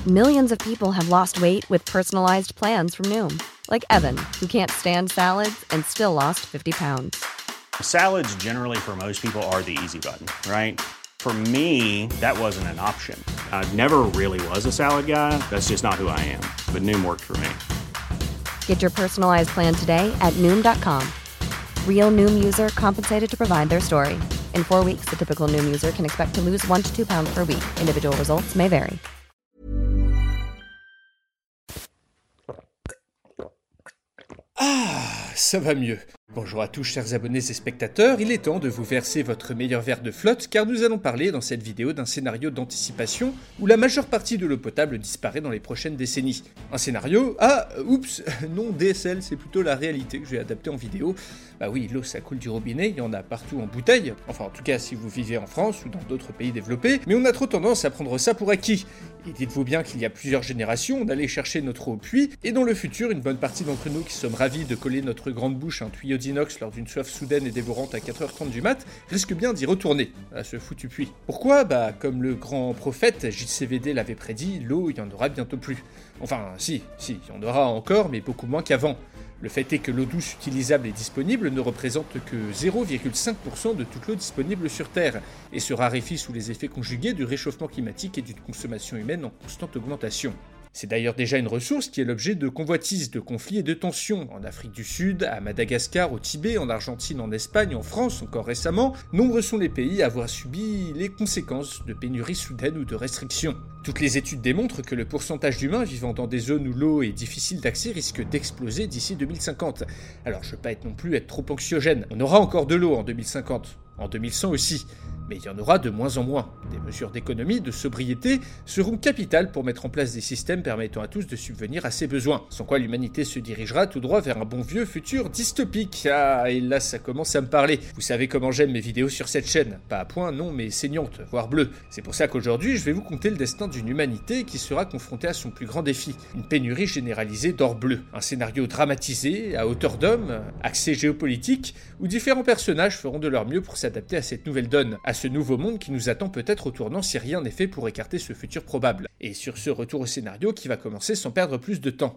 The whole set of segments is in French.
Millions of people have lost weight with personalized plans from Noom. Like Evan, who can't stand salads and still lost 50 pounds. Salads generally for most people are the easy button, right? For me, that wasn't an option. I never really was a salad guy. That's just not who I am. But Noom worked for me. Get your personalized plan today at Noom.com. Real Noom user compensated to provide their story. In 4 weeks, the typical Noom user can expect to lose 1 to 2 pounds per week. Individual results may vary. Ah, ça va mieux. Bonjour à tous chers abonnés et spectateurs, il est temps de vous verser votre meilleur verre de flotte car nous allons parler dans cette vidéo d'un scénario d'anticipation où la majeure partie de l'eau potable disparaît dans les prochaines décennies. Un scénario, non DSL, c'est plutôt la réalité que je vais adapter en vidéo. Bah oui, l'eau ça coule du robinet, il y en a partout en bouteille, enfin en tout cas si vous vivez en France ou dans d'autres pays développés, mais on a trop tendance à prendre ça pour acquis. Et dites-vous bien qu'il y a plusieurs générations, on allait chercher notre eau au puits, et dans le futur, une bonne partie d'entre nous qui sommes ravis de coller notre grande bouche à un tuyau d'inox lors d'une soif soudaine et dévorante à 4h30 du mat, risque bien d'y retourner, à ce foutu puits. Pourquoi ? Bah, comme le grand prophète JCVD l'avait prédit, l'eau, il y en aura bientôt plus. Enfin, si, il y en aura encore, mais beaucoup moins qu'avant. Le fait est que l'eau douce utilisable et disponible ne représente que 0,5% de toute l'eau disponible sur Terre, et se raréfie sous les effets conjugués du réchauffement climatique et d'une consommation humaine en constante augmentation. C'est d'ailleurs déjà une ressource qui est l'objet de convoitises, de conflits et de tensions. En Afrique du Sud, à Madagascar, au Tibet, en Argentine, en Espagne, en France, encore récemment, nombreux sont les pays à avoir subi les conséquences de pénuries soudaines ou de restrictions. Toutes les études démontrent que le pourcentage d'humains vivant dans des zones où l'eau est difficile d'accès risque d'exploser d'ici 2050. Alors je veux pas non plus être trop anxiogène, on aura encore de l'eau en 2050, en 2100 aussi. Mais il y en aura de moins en moins. Des mesures d'économie, de sobriété seront capitales pour mettre en place des systèmes permettant à tous de subvenir à ses besoins, sans quoi l'humanité se dirigera tout droit vers un bon vieux futur dystopique. Ah, et là ça commence à me parler. Vous savez comment j'aime mes vidéos sur cette chaîne. Pas à point, non, mais saignante, voire bleue. C'est pour ça qu'aujourd'hui, je vais vous conter le destin d'une humanité qui sera confrontée à son plus grand défi, une pénurie généralisée d'or bleu. Un scénario dramatisé, à hauteur d'homme, axé géopolitique, où différents personnages feront de leur mieux pour s'adapter à cette nouvelle donne, à ce nouveau monde qui nous attend peut-être au tournant si rien n'est fait pour écarter ce futur probable. Et sur ce, retour au scénario qui va commencer sans perdre plus de temps.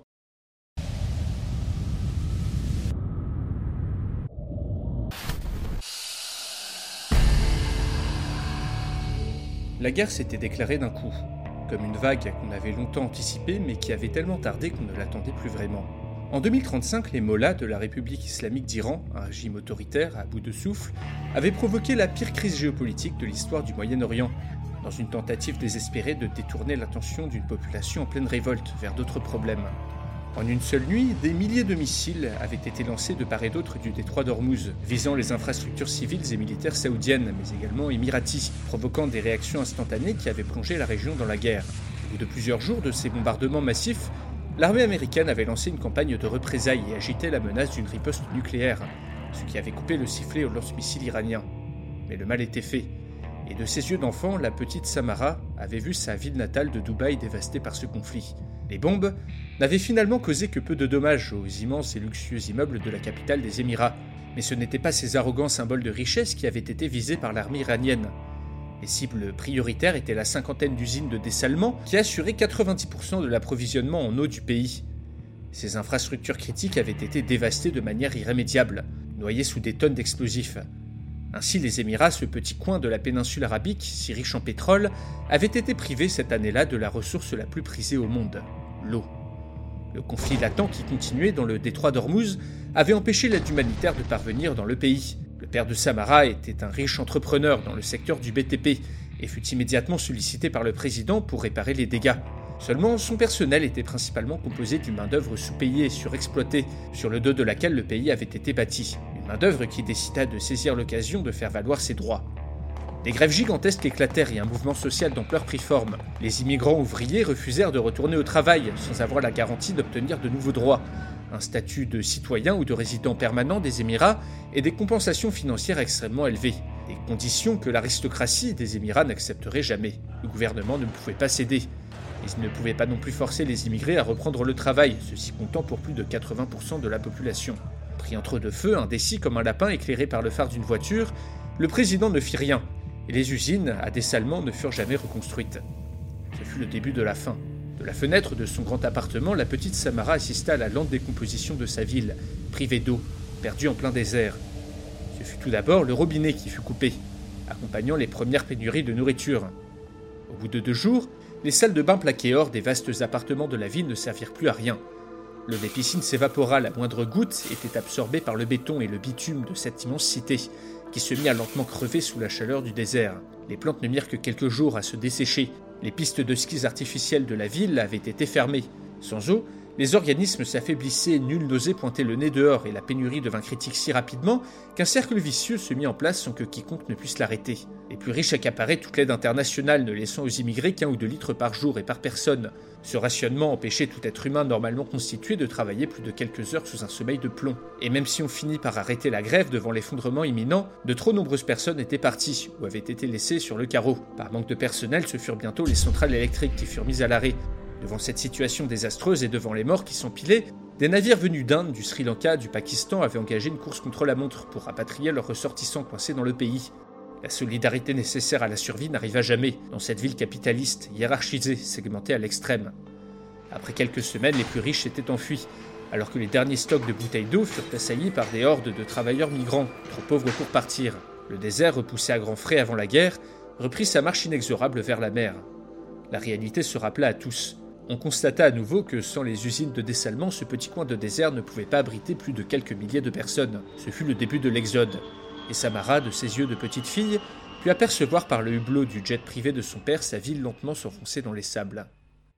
La guerre s'était déclarée d'un coup, comme une vague qu'on avait longtemps anticipée mais qui avait tellement tardé qu'on ne l'attendait plus vraiment. En 2035, les mollahs de la République islamique d'Iran, un régime autoritaire à bout de souffle, avaient provoqué la pire crise géopolitique de l'histoire du Moyen-Orient, dans une tentative désespérée de détourner l'attention d'une population en pleine révolte vers d'autres problèmes. En une seule nuit, des milliers de missiles avaient été lancés de part et d'autre du détroit d'Ormuz, visant les infrastructures civiles et militaires saoudiennes, mais également émiraties, provoquant des réactions instantanées qui avaient plongé la région dans la guerre. Au bout de plusieurs jours de ces bombardements massifs, l'armée américaine avait lancé une campagne de représailles et agitait la menace d'une riposte nucléaire, ce qui avait coupé le sifflet au lance-missiles iranien. Mais le mal était fait, et de ses yeux d'enfant, la petite Samara avait vu sa ville natale de Dubaï dévastée par ce conflit. Les bombes n'avaient finalement causé que peu de dommages aux immenses et luxueux immeubles de la capitale des Émirats, mais ce n'étaient pas ces arrogants symboles de richesse qui avaient été visés par l'armée iranienne. Les cibles prioritaires étaient la cinquantaine d'usines de dessalement qui assuraient 90% de l'approvisionnement en eau du pays. Ces infrastructures critiques avaient été dévastées de manière irrémédiable, noyées sous des tonnes d'explosifs. Ainsi, les Émirats, ce petit coin de la péninsule arabique, si riche en pétrole, avaient été privés cette année-là de la ressource la plus prisée au monde, l'eau. Le conflit latent qui continuait dans le détroit d'Ormuz avait empêché l'aide humanitaire de parvenir dans le pays. Le père de Samara était un riche entrepreneur dans le secteur du BTP et fut immédiatement sollicité par le président pour réparer les dégâts. Seulement, son personnel était principalement composé d'une main-d'œuvre sous-payée et surexploitée, sur le dos de laquelle le pays avait été bâti. Une main-d'œuvre qui décida de saisir l'occasion de faire valoir ses droits. Des grèves gigantesques éclatèrent et un mouvement social d'ampleur prit forme. Les immigrants ouvriers refusèrent de retourner au travail sans avoir la garantie d'obtenir de nouveaux droits. Un statut de citoyen ou de résident permanent des Émirats et des compensations financières extrêmement élevées. Des conditions que l'aristocratie des Émirats n'accepterait jamais. Le gouvernement ne pouvait pas céder. Il ne pouvait pas non plus forcer les immigrés à reprendre le travail, ceci comptant pour plus de 80% de la population. Pris entre deux feux, indécis comme un lapin éclairé par le phare d'une voiture, le président ne fit rien, et les usines à dessalement ne furent jamais reconstruites. Ce fut le début de la fin. De la fenêtre de son grand appartement, la petite Samara assista à la lente décomposition de sa ville, privée d'eau, perdue en plein désert. Ce fut tout d'abord le robinet qui fut coupé, accompagnant les premières pénuries de nourriture. Au bout de 2 jours, les salles de bain plaquées hors des vastes appartements de la ville ne servirent plus à rien. L'eau des piscines s'évapora, la moindre goutte était absorbée par le béton et le bitume de cette immense cité, qui se mit à lentement crever sous la chaleur du désert. Les plantes ne mirent que quelques jours à se dessécher. Les pistes de skis artificielles de la ville avaient été fermées. Sans eau, les organismes s'affaiblissaient, nul n'osait pointer le nez dehors et la pénurie devint critique si rapidement qu'un cercle vicieux se mit en place sans que quiconque ne puisse l'arrêter. Les plus riches accaparaient toute l'aide internationale, ne laissant aux immigrés qu'1 ou 2 litres par jour et par personne. Ce rationnement empêchait tout être humain normalement constitué de travailler plus de quelques heures sous un sommeil de plomb. Et même si on finit par arrêter la grève devant l'effondrement imminent, de trop nombreuses personnes étaient parties ou avaient été laissées sur le carreau. Par manque de personnel, ce furent bientôt les centrales électriques qui furent mises à l'arrêt. Devant cette situation désastreuse et devant les morts qui s'empilaient, des navires venus d'Inde, du Sri Lanka, du Pakistan avaient engagé une course contre la montre pour rapatrier leurs ressortissants coincés dans le pays. La solidarité nécessaire à la survie n'arriva jamais dans cette ville capitaliste, hiérarchisée, segmentée à l'extrême. Après quelques semaines, les plus riches s'étaient enfuis, alors que les derniers stocks de bouteilles d'eau furent assaillis par des hordes de travailleurs migrants, trop pauvres pour partir. Le désert, repoussé à grands frais avant la guerre, reprit sa marche inexorable vers la mer. La réalité se rappela à tous. On constata à nouveau que sans les usines de dessalement, ce petit coin de désert ne pouvait pas abriter plus de quelques milliers de personnes. Ce fut le début de l'exode. Et Samara, de ses yeux de petite fille, put apercevoir par le hublot du jet privé de son père sa ville lentement s'enfoncer dans les sables.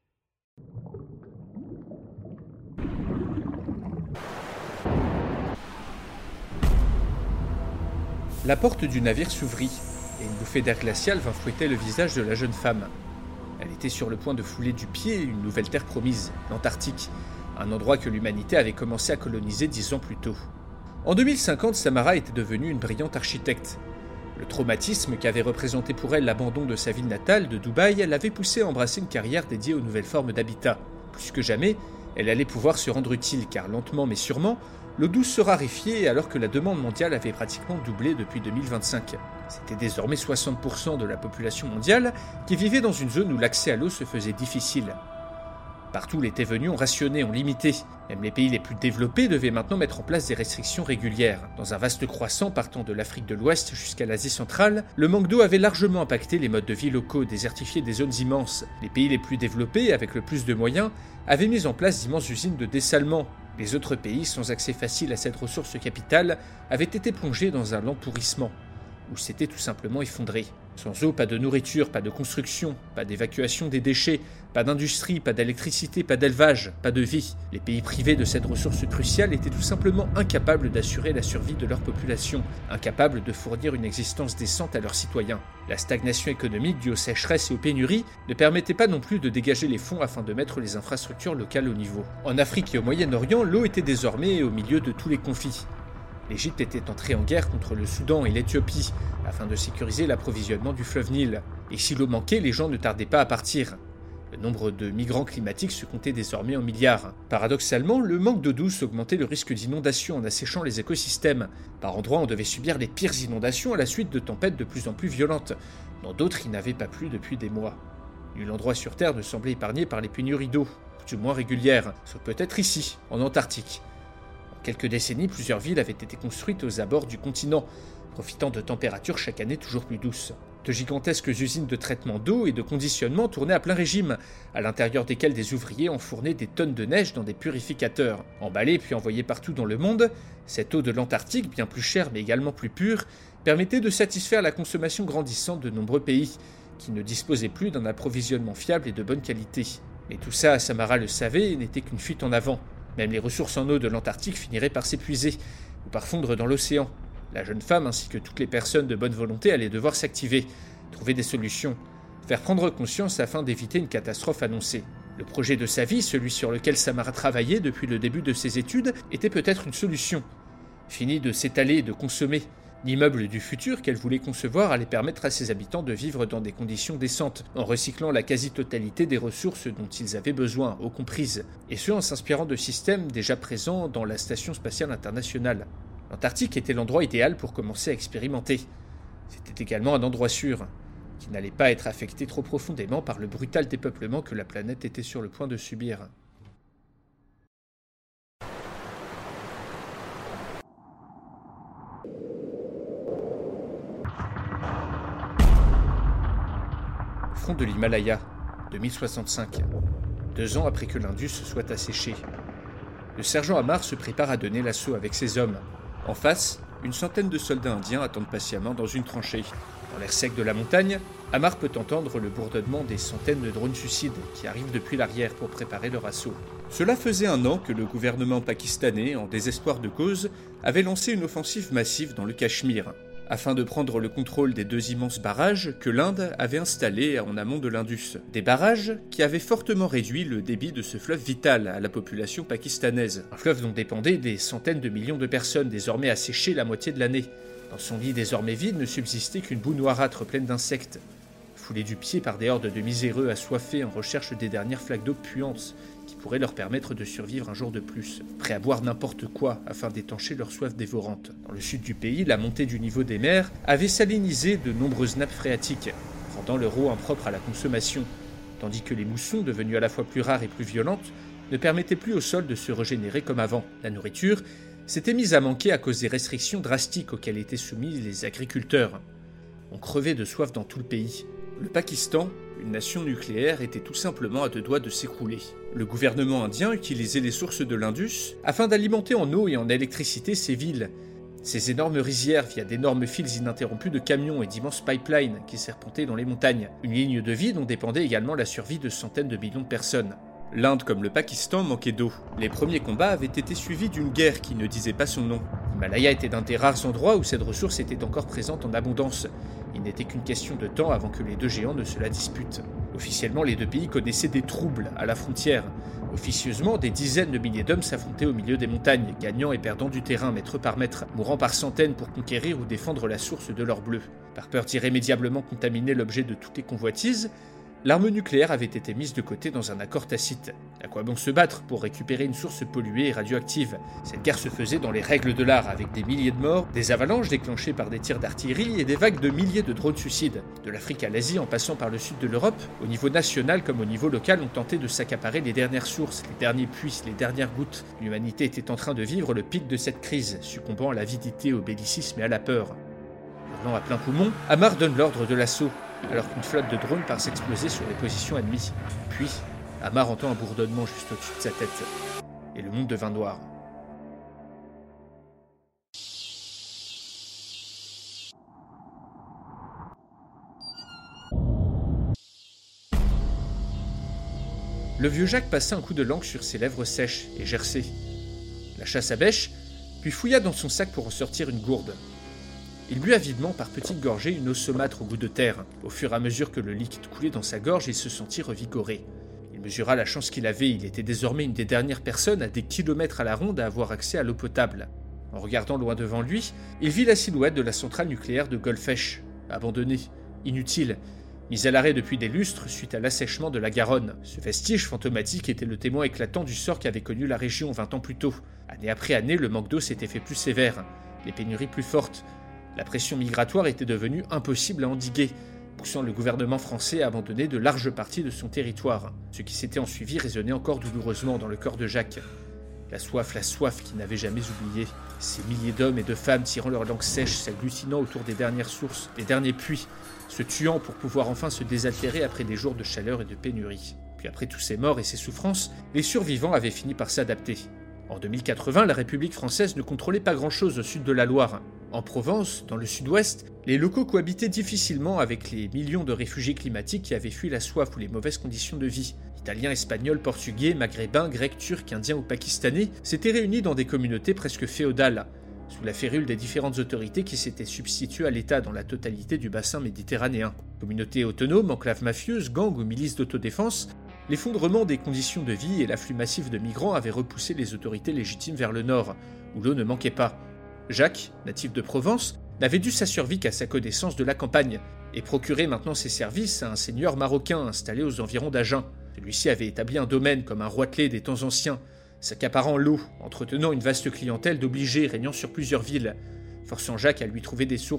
La porte du navire s'ouvrit, et une bouffée d'air glacial vint fouetter le visage de la jeune femme. Elle était sur le point de fouler du pied une nouvelle terre promise, l'Antarctique, un endroit que l'humanité avait commencé à coloniser 10 ans plus tôt. En 2050, Samara était devenue une brillante architecte. Le traumatisme qu'avait représenté pour elle l'abandon de sa ville natale, de Dubaï, l'avait poussée à embrasser une carrière dédiée aux nouvelles formes d'habitat. Plus que jamais, elle allait pouvoir se rendre utile, car lentement mais sûrement, l'eau douce se raréfiait alors que la demande mondiale avait pratiquement doublé depuis 2025. C'était désormais 60% de la population mondiale qui vivait dans une zone où l'accès à l'eau se faisait difficile. Partout, les venus ont rationné, ont limité. Même les pays les plus développés devaient maintenant mettre en place des restrictions régulières. Dans un vaste croissant partant de l'Afrique de l'Ouest jusqu'à l'Asie centrale, le manque d'eau avait largement impacté les modes de vie locaux, désertifié des zones immenses. Les pays les plus développés, avec le plus de moyens, avaient mis en place d'immenses usines de dessalement. Les autres pays, sans accès facile à cette ressource capitale, avaient été plongés dans un lent pourrissement, ou s'étaient tout simplement effondrés. Sans eau, pas de nourriture, pas de construction, pas d'évacuation des déchets, pas d'industrie, pas d'électricité, pas d'élevage, pas de vie. Les pays privés de cette ressource cruciale étaient tout simplement incapables d'assurer la survie de leur population, incapables de fournir une existence décente à leurs citoyens. La stagnation économique due aux sécheresses et aux pénuries ne permettait pas non plus de dégager les fonds afin de mettre les infrastructures locales au niveau. En Afrique et au Moyen-Orient, l'eau était désormais au milieu de tous les conflits. L'Égypte était entrée en guerre contre le Soudan et l'Éthiopie afin de sécuriser l'approvisionnement du fleuve Nil. Et si l'eau manquait, les gens ne tardaient pas à partir. Le nombre de migrants climatiques se comptait désormais en milliards. Paradoxalement, le manque d'eau douce augmentait le risque d'inondation en asséchant les écosystèmes. Par endroits, on devait subir les pires inondations à la suite de tempêtes de plus en plus violentes. Dans d'autres, il n'avait pas plu depuis des mois. Nul endroit sur Terre ne semblait épargné par les pénuries d'eau, plus ou moins régulières, sauf peut-être ici, en Antarctique. En quelques décennies, plusieurs villes avaient été construites aux abords du continent, profitant de températures chaque année toujours plus douces. De gigantesques usines de traitement d'eau et de conditionnement tournaient à plein régime, à l'intérieur desquelles des ouvriers enfournaient des tonnes de neige dans des purificateurs. Emballée puis envoyée partout dans le monde, cette eau de l'Antarctique, bien plus chère mais également plus pure, permettait de satisfaire la consommation grandissante de nombreux pays, qui ne disposaient plus d'un approvisionnement fiable et de bonne qualité. Mais tout ça, Samara le savait, n'était qu'une fuite en avant. Même les ressources en eau de l'Antarctique finiraient par s'épuiser, ou par fondre dans l'océan. La jeune femme ainsi que toutes les personnes de bonne volonté allaient devoir s'activer, trouver des solutions, faire prendre conscience afin d'éviter une catastrophe annoncée. Le projet de sa vie, celui sur lequel Samara travaillait depuis le début de ses études, était peut-être une solution. Fini de s'étaler et de consommer. L'immeuble du futur qu'elle voulait concevoir allait permettre à ses habitants de vivre dans des conditions décentes, en recyclant la quasi-totalité des ressources dont ils avaient besoin, eau comprise, et ce en s'inspirant de systèmes déjà présents dans la Station spatiale internationale. L'Antarctique était l'endroit idéal pour commencer à expérimenter. C'était également un endroit sûr. qui n'allait pas être affecté trop profondément par le brutal dépeuplement que la planète était sur le point de subir. Front de l'Himalaya, 2065, 2 ans après que l'Indus soit asséché. Le sergent Amar se prépare à donner l'assaut avec ses hommes. En face, une centaine de soldats indiens attendent patiemment dans une tranchée. Dans l'air sec de la montagne, Amar peut entendre le bourdonnement des centaines de drones suicides qui arrivent depuis l'arrière pour préparer leur assaut. Cela faisait 1 an que le gouvernement pakistanais, en désespoir de cause, avait lancé une offensive massive dans le Cachemire, afin de prendre le contrôle des 2 immenses barrages que l'Inde avait installés en amont de l'Indus. Des barrages qui avaient fortement réduit le débit de ce fleuve vital à la population pakistanaise. Un fleuve dont dépendaient des centaines de millions de personnes, désormais asséchées la moitié de l'année. Dans son lit désormais vide ne subsistait qu'une boue noirâtre pleine d'insectes, foulée du pied par des hordes de miséreux assoiffés en recherche des dernières flaques d'eau puantes qui pourraient leur permettre de survivre un jour de plus, prêts à boire n'importe quoi afin d'étancher leur soif dévorante. Dans le sud du pays, la montée du niveau des mers avait salinisé de nombreuses nappes phréatiques, rendant leur eau impropre à la consommation, tandis que les moussons, devenus à la fois plus rares et plus violentes, ne permettaient plus au sol de se régénérer comme avant. La nourriture s'était mise à manquer à cause des restrictions drastiques auxquelles étaient soumis les agriculteurs. On crevait de soif dans tout le pays. Le Pakistan, une nation nucléaire, était tout simplement à 2 doigts de s'écrouler. Le gouvernement indien utilisait les sources de l'Indus afin d'alimenter en eau et en électricité ses villes. Ces énormes rizières via d'énormes fils ininterrompus de camions et d'immenses pipelines qui serpentaient dans les montagnes. Une ligne de vie dont dépendait également la survie de centaines de millions de personnes. L'Inde comme le Pakistan manquaient d'eau. Les premiers combats avaient été suivis d'une guerre qui ne disait pas son nom. L'Himalaya était d'un des rares endroits où cette ressource était encore présente en abondance. Il n'était qu'une question de temps avant que les 2 géants ne se la disputent. Officiellement, les 2 pays connaissaient des troubles à la frontière. Officieusement, des dizaines de milliers d'hommes s'affrontaient au milieu des montagnes, gagnant et perdant du terrain mètre par mètre, mourant par centaines pour conquérir ou défendre la source de leur bleu. Par peur d'irrémédiablement contaminer l'objet de toutes les convoitises, l'arme nucléaire avait été mise de côté dans un accord tacite. À quoi bon se battre pour récupérer une source polluée et radioactive? Cette guerre se faisait dans les règles de l'art, avec des milliers de morts, des avalanches déclenchées par des tirs d'artillerie et des vagues de milliers de drones suicides. De l'Afrique à l'Asie en passant par le sud de l'Europe, au niveau national comme au niveau local, on tentait de s'accaparer les dernières sources, les derniers puits, les dernières gouttes. L'humanité était en train de vivre le pic de cette crise, succombant à l'avidité, au bellicisme et à la peur. Hurlant à plein poumon, Amar donne l'ordre de l'assaut, alors qu'une flotte de drones part s'exploser sur les positions ennemies. Puis, Amar entend un bourdonnement juste au-dessus de sa tête, et le monde devint noir. Le vieux Jacques passa un coup de langue sur ses lèvres sèches et gercées, lâcha sa bêche, puis fouilla dans son sac pour en sortir une gourde. Il but avidement par petites gorgées une eau saumâtre au goût de terre. Au fur et à mesure que le liquide coulait dans sa gorge, il se sentit revigoré. Il mesura la chance qu'il avait, il était désormais une des dernières personnes à des kilomètres à la ronde à avoir accès à l'eau potable. En regardant loin devant lui, il vit la silhouette de la centrale nucléaire de Golfech, abandonnée, inutile, mise à l'arrêt depuis des lustres suite à l'assèchement de la Garonne. Ce vestige fantomatique était le témoin éclatant du sort qu'avait connu la région 20 ans plus tôt. Année après année, le manque d'eau s'était fait plus sévère, les pénuries plus fortes. La pression migratoire était devenue impossible à endiguer, poussant le gouvernement français à abandonner de larges parties de son territoire. Ce qui s'était ensuivi résonnait encore douloureusement dans le corps de Jacques. La soif qu'il n'avait jamais oubliée. Ces milliers d'hommes et de femmes tirant leur langue sèche, s'agglutinant autour des dernières sources, des derniers puits, se tuant pour pouvoir enfin se désaltérer après des jours de chaleur et de pénurie. Puis après tous ces morts et ces souffrances, les survivants avaient fini par s'adapter. En 2080, la République française ne contrôlait pas grand-chose au sud de la Loire. En Provence, dans le sud-ouest, les locaux cohabitaient difficilement avec les millions de réfugiés climatiques qui avaient fui la soif ou les mauvaises conditions de vie. Italiens, Espagnols, Portugais, Maghrébins, Grecs, Turcs, Indiens ou Pakistanais s'étaient réunis dans des communautés presque féodales, sous la férule des différentes autorités qui s'étaient substituées à l'État dans la totalité du bassin méditerranéen. Communautés autonomes, enclaves mafieuses, gangs ou milices d'autodéfense, l'effondrement des conditions de vie et l'afflux massif de migrants avaient repoussé les autorités légitimes vers le nord, où l'eau ne manquait pas. Jacques, natif de Provence, n'avait dû sa survie qu'à sa connaissance de la campagne, et procurait maintenant ses services à un seigneur marocain installé aux environs d'Agen. Celui-ci avait établi un domaine comme un roitelet des temps anciens, s'accaparant l'eau, entretenant une vaste clientèle d'obligés régnant sur plusieurs villes, forçant Jacques à lui trouver des sources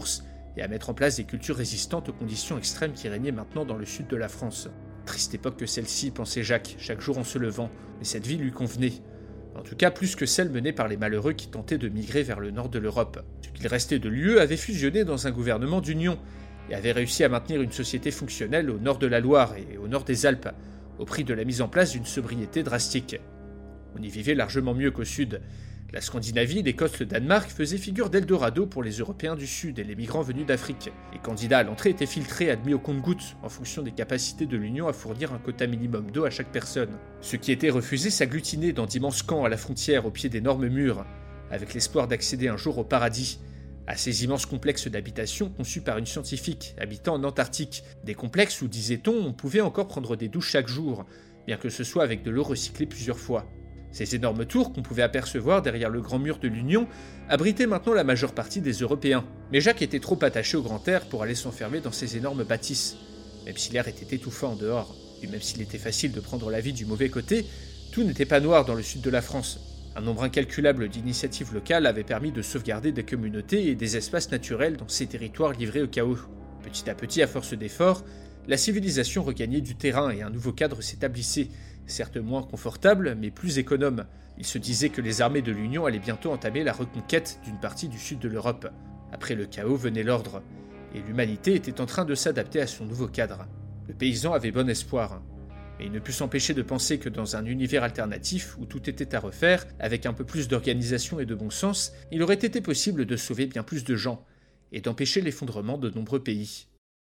et à mettre en place des cultures résistantes aux conditions extrêmes qui régnaient maintenant dans le sud de la France. Triste époque que celle-ci, pensait Jacques, chaque jour en se levant, mais cette vie lui convenait. En tout cas, plus que celle menée par les malheureux qui tentaient de migrer vers le nord de l'Europe. Ce qu'il restait de l'UE avait fusionné dans un gouvernement d'union et avait réussi à maintenir une société fonctionnelle au nord de la Loire et au nord des Alpes, au prix de la mise en place d'une sobriété drastique. On y vivait largement mieux qu'au sud. La Scandinavie, l'Écosse, le Danemark faisaient figure d'Eldorado pour les Européens du Sud et les migrants venus d'Afrique. Les candidats à l'entrée étaient filtrés, admis au compte-gouttes, en fonction des capacités de l'Union à fournir un quota minimum d'eau à chaque personne. Ceux qui étaient refusés s'agglutinaient dans d'immenses camps à la frontière au pied d'énormes murs, avec l'espoir d'accéder un jour au paradis, à ces immenses complexes d'habitation conçus par une scientifique habitant en Antarctique. Des complexes où, disait-on, on pouvait encore prendre des douches chaque jour, bien que ce soit avec de l'eau recyclée plusieurs fois. Ces énormes tours qu'on pouvait apercevoir derrière le grand mur de l'Union abritaient maintenant la majeure partie des Européens. Mais Jacques était trop attaché au grand air pour aller s'enfermer dans ces énormes bâtisses, même si l'air était étouffant en dehors. Et même s'il était facile de prendre la vie du mauvais côté, tout n'était pas noir dans le sud de la France. Un nombre incalculable d'initiatives locales avait permis de sauvegarder des communautés et des espaces naturels dans ces territoires livrés au chaos. Petit à petit, à force d'efforts, la civilisation regagnait du terrain et un nouveau cadre s'établissait, certes moins confortable, mais plus économe. Il se disait que les armées de l'Union allaient bientôt entamer la reconquête d'une partie du sud de l'Europe. Après le chaos venait l'ordre, et l'humanité était en train de s'adapter à son nouveau cadre. Le paysan avait bon espoir, mais il ne put s'empêcher de penser que dans un univers alternatif où tout était à refaire, avec un peu plus d'organisation et de bon sens, il aurait été possible de sauver bien plus de gens, et d'empêcher l'effondrement de nombreux pays.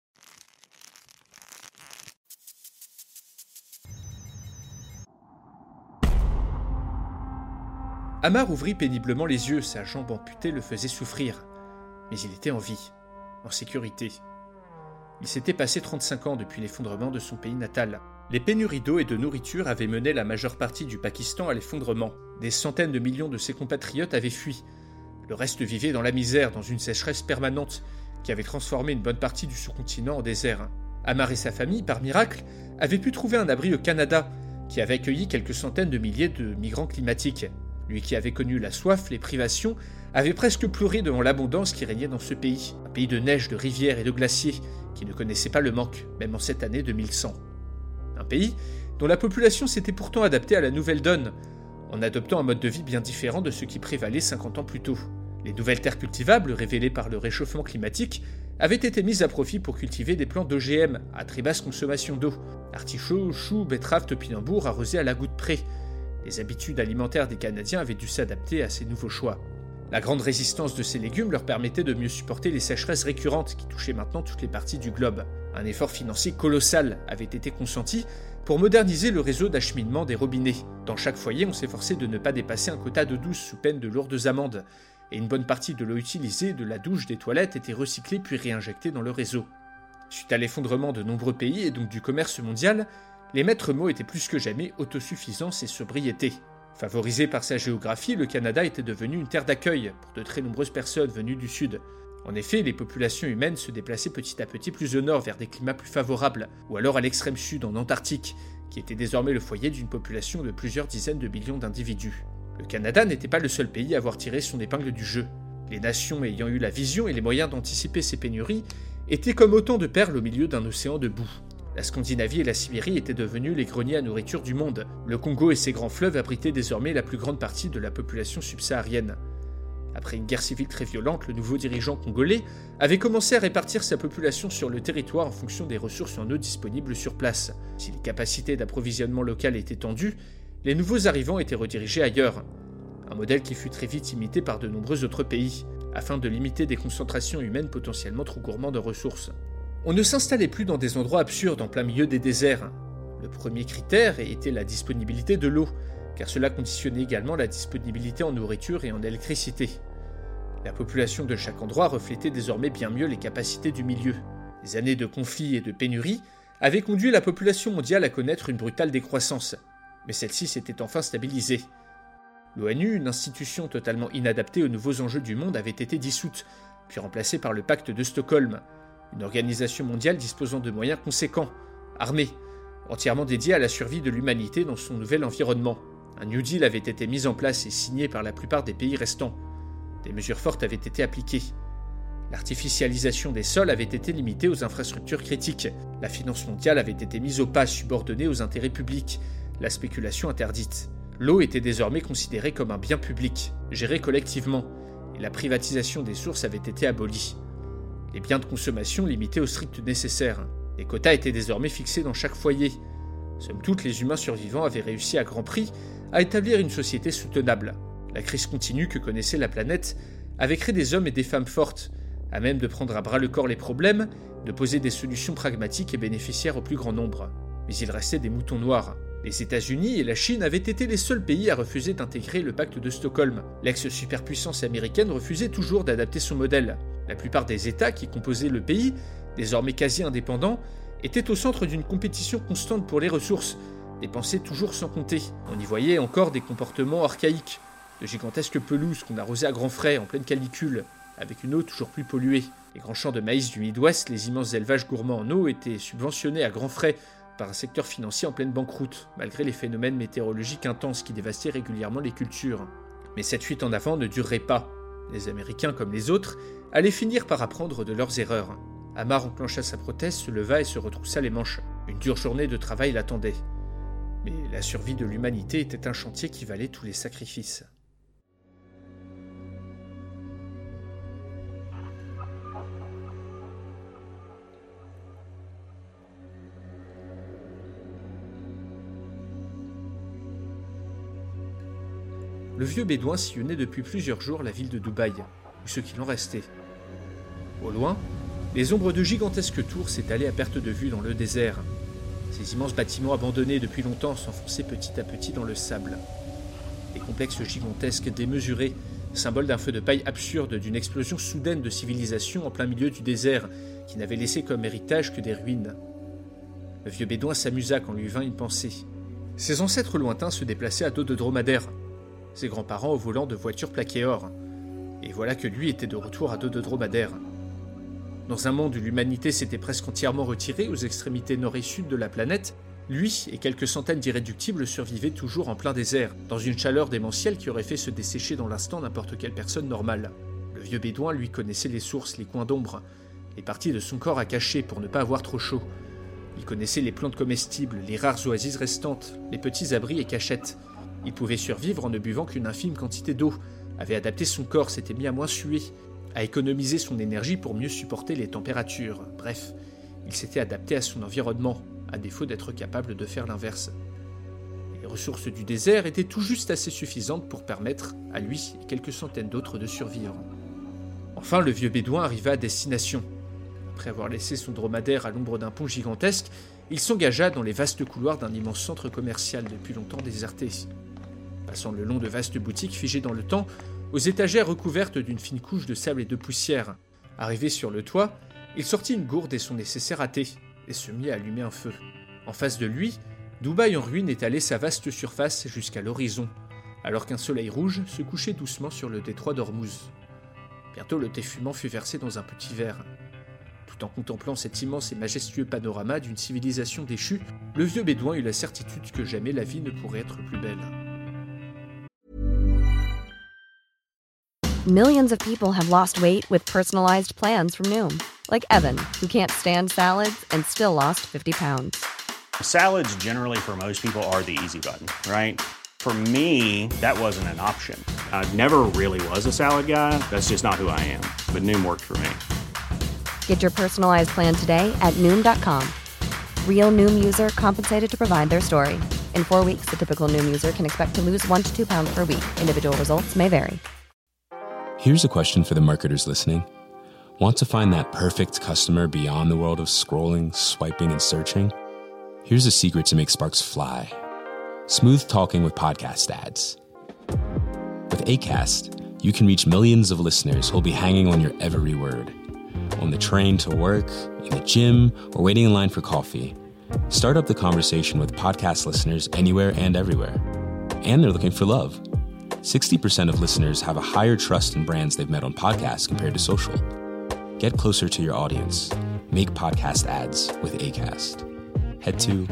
Amar ouvrit péniblement les yeux, sa jambe amputée le faisait souffrir. Mais il était en vie, en sécurité. Il s'était passé 35 ans depuis l'effondrement de son pays natal. Les pénuries d'eau et de nourriture avaient mené la majeure partie du Pakistan à l'effondrement. Des centaines de millions de ses compatriotes avaient fui. Le reste vivait dans la misère, dans une sécheresse permanente, qui avait transformé une bonne partie du sous-continent en désert. Amar et sa famille, par miracle, avaient pu trouver un abri au Canada, qui avait accueilli quelques centaines de milliers de migrants climatiques. Lui qui avait connu la soif, les privations, avait presque pleuré devant l'abondance qui régnait dans ce pays. Un pays de neige, de rivières et de glaciers, qui ne connaissait pas le manque, même en cette année 2100. Un pays dont la population s'était pourtant adaptée à la nouvelle donne, en adoptant un mode de vie bien différent de ce qui prévalait 50 ans plus tôt. Les nouvelles terres cultivables, révélées par le réchauffement climatique, avaient été mises à profit pour cultiver des plants d'OGM à très basse consommation d'eau. Artichauts, choux, betteraves, topinambours arrosés à la goutte près. Les habitudes alimentaires des Canadiens avaient dû s'adapter à ces nouveaux choix. La grande résistance de ces légumes leur permettait de mieux supporter les sécheresses récurrentes qui touchaient maintenant toutes les parties du globe. Un effort financier colossal avait été consenti pour moderniser le réseau d'acheminement des robinets. Dans chaque foyer, on s'efforçait de ne pas dépasser un quota d'eau douce sous peine de lourdes amendes, et une bonne partie de l'eau utilisée de la douche des toilettes était recyclée puis réinjectée dans le réseau. Suite à l'effondrement de nombreux pays et donc du commerce mondial, les maîtres mots étaient plus que jamais autosuffisance et sobriété. Favorisé par sa géographie, le Canada était devenu une terre d'accueil pour de très nombreuses personnes venues du sud. En effet, les populations humaines se déplaçaient petit à petit plus au nord vers des climats plus favorables, ou alors à l'extrême sud en Antarctique, qui était désormais le foyer d'une population de plusieurs dizaines de millions d'individus. Le Canada n'était pas le seul pays à avoir tiré son épingle du jeu. Les nations ayant eu la vision et les moyens d'anticiper ces pénuries étaient comme autant de perles au milieu d'un océan de boue. La Scandinavie et la Sibérie étaient devenus les greniers à nourriture du monde. Le Congo et ses grands fleuves abritaient désormais la plus grande partie de la population subsaharienne. Après une guerre civile très violente, le nouveau dirigeant congolais avait commencé à répartir sa population sur le territoire en fonction des ressources en eau disponibles sur place. Si les capacités d'approvisionnement locales étaient tendues, les nouveaux arrivants étaient redirigés ailleurs. Un modèle qui fut très vite imité par de nombreux autres pays, afin de limiter des concentrations humaines potentiellement trop gourmandes en ressources. On ne s'installait plus dans des endroits absurdes en plein milieu des déserts. Le premier critère était la disponibilité de l'eau, car cela conditionnait également la disponibilité en nourriture et en électricité. La population de chaque endroit reflétait désormais bien mieux les capacités du milieu. Les années de conflits et de pénuries avaient conduit la population mondiale à connaître une brutale décroissance, mais celle-ci s'était enfin stabilisée. L'ONU, une institution totalement inadaptée aux nouveaux enjeux du monde, avait été dissoute, puis remplacée par le Pacte de Stockholm, une organisation mondiale disposant de moyens conséquents, armée, entièrement dédiée à la survie de l'humanité dans son nouvel environnement. Un New Deal avait été mis en place et signé par la plupart des pays restants. Des mesures fortes avaient été appliquées. L'artificialisation des sols avait été limitée aux infrastructures critiques. La finance mondiale avait été mise au pas, subordonnée aux intérêts publics. La spéculation interdite. L'eau était désormais considérée comme un bien public, géré collectivement, et la privatisation des sources avait été abolie. Les biens de consommation limités au strict nécessaire. Les quotas étaient désormais fixés dans chaque foyer. Somme toute, les humains survivants avaient réussi à grand prix à établir une société soutenable. La crise continue que connaissait la planète avait créé des hommes et des femmes fortes, à même de prendre à bras le corps les problèmes, de poser des solutions pragmatiques et bénéficiaires au plus grand nombre. Mais il restait des moutons noirs. Les États-Unis et la Chine avaient été les seuls pays à refuser d'intégrer le pacte de Stockholm. L'ex-superpuissance américaine refusait toujours d'adapter son modèle. La plupart des États qui composaient le pays, désormais quasi indépendants, étaient au centre d'une compétition constante pour les ressources, dépensées toujours sans compter. On y voyait encore des comportements archaïques, de gigantesques pelouses qu'on arrosait à grands frais en pleine canicule, avec une eau toujours plus polluée. Les grands champs de maïs du Midwest, les immenses élevages gourmands en eau étaient subventionnés à grands frais par un secteur financier en pleine banqueroute, malgré les phénomènes météorologiques intenses qui dévastaient régulièrement les cultures. Mais cette fuite en avant ne durerait pas. Les Américains, comme les autres, allaient finir par apprendre de leurs erreurs. Amar enclencha sa prothèse, se leva et se retroussa les manches. Une dure journée de travail l'attendait. Mais la survie de l'humanité était un chantier qui valait tous les sacrifices. Le vieux bédouin sillonnait depuis plusieurs jours la ville de Dubaï, ou ce qu'il en restait. Au loin, les ombres de gigantesques tours s'étalaient à perte de vue dans le désert. Ces immenses bâtiments abandonnés depuis longtemps s'enfonçaient petit à petit dans le sable. Des complexes gigantesques démesurés, symboles d'un feu de paille absurde, d'une explosion soudaine de civilisation en plein milieu du désert, qui n'avait laissé comme héritage que des ruines. Le vieux bédouin s'amusa quand lui vint une pensée. Ses ancêtres lointains se déplaçaient à dos de dromadaire, ses grands-parents au volant de voitures plaquées or. Et voilà que lui était de retour à dos de dromadaire. Dans un monde où l'humanité s'était presque entièrement retirée aux extrémités nord et sud de la planète, lui et quelques centaines d'irréductibles survivaient toujours en plein désert, dans une chaleur démentielle qui aurait fait se dessécher dans l'instant n'importe quelle personne normale. Le vieux bédouin, lui, connaissait les sources, les coins d'ombre, les parties de son corps à cacher pour ne pas avoir trop chaud. Il connaissait les plantes comestibles, les rares oasis restantes, les petits abris et cachettes. Il pouvait survivre en ne buvant qu'une infime quantité d'eau, avait adapté son corps, s'était mis à moins suer, à économiser son énergie pour mieux supporter les températures. Bref, il s'était adapté à son environnement, à défaut d'être capable de faire l'inverse. Les ressources du désert étaient tout juste assez suffisantes pour permettre à lui et quelques centaines d'autres de survivre. Enfin, le vieux bédouin arriva à destination. Après avoir laissé son dromadaire à l'ombre d'un pont gigantesque, il s'engagea dans les vastes couloirs d'un immense centre commercial depuis longtemps déserté. Passant le long de vastes boutiques figées dans le temps, aux étagères recouvertes d'une fine couche de sable et de poussière. Arrivé sur le toit, il sortit une gourde et son nécessaire à thé, et se mit à allumer un feu. En face de lui, Dubaï en ruine étalait sa vaste surface jusqu'à l'horizon, alors qu'un soleil rouge se couchait doucement sur le détroit d'Ormuz. Bientôt le thé fumant fut versé dans un petit verre. Tout en contemplant cet immense et majestueux panorama d'une civilisation déchue, le vieux bédouin eut la certitude que jamais la vie ne pourrait être plus belle. Millions of people have lost weight with personalized plans from Noom. Like Evan, who can't stand salads and still lost 50 pounds. Salads generally for most people are the easy button, right? For me, that wasn't an option. I never really was a salad guy. That's just not who I am. But Noom worked for me. Get your personalized plan today at Noom.com. Real Noom user compensated to provide their story. In 4 weeks, the typical Noom user can expect to lose 1 to 2 pounds per week. Individual results may vary. Here's a question for the marketers listening. Want to find that perfect customer beyond the world of scrolling, swiping, and searching? Here's a secret to make sparks fly. Smooth talking with podcast ads. With Acast, you can reach millions of listeners who'll be hanging on your every word. On the train to work, in the gym, or waiting in line for coffee. Start up the conversation with podcast listeners anywhere and everywhere. And they're looking for love. 60% of listeners have a higher trust in brands they've met on podcasts compared to social. Get closer to your audience. Make podcast ads with Acast. Head to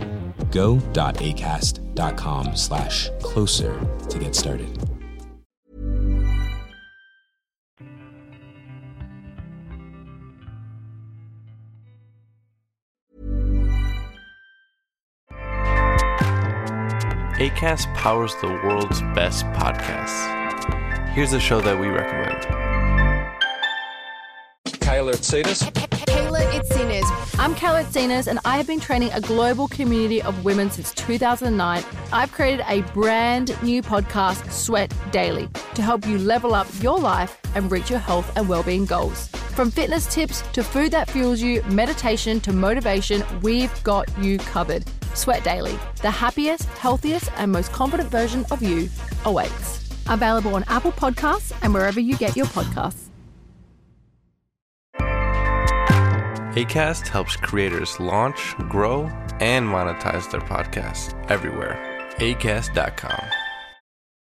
go.acast.com/closer to get started. Acast powers the world's best podcasts. Here's a show that we recommend. Kayla Itsinas. Kayla Itsinas. I'm Kayla Itsinas, and I have been training a global community of women since 2009. I've created a brand new podcast, Sweat Daily, to help you level up your life and reach your health and well-being goals. From fitness tips to food that fuels you, meditation to motivation, we've got you covered. Sweat Daily, the happiest, healthiest, and most confident version of you awaits. Available on Apple Podcasts and wherever you get your podcasts. Acast helps creators launch, grow, and monetize their podcasts everywhere. Acast.com.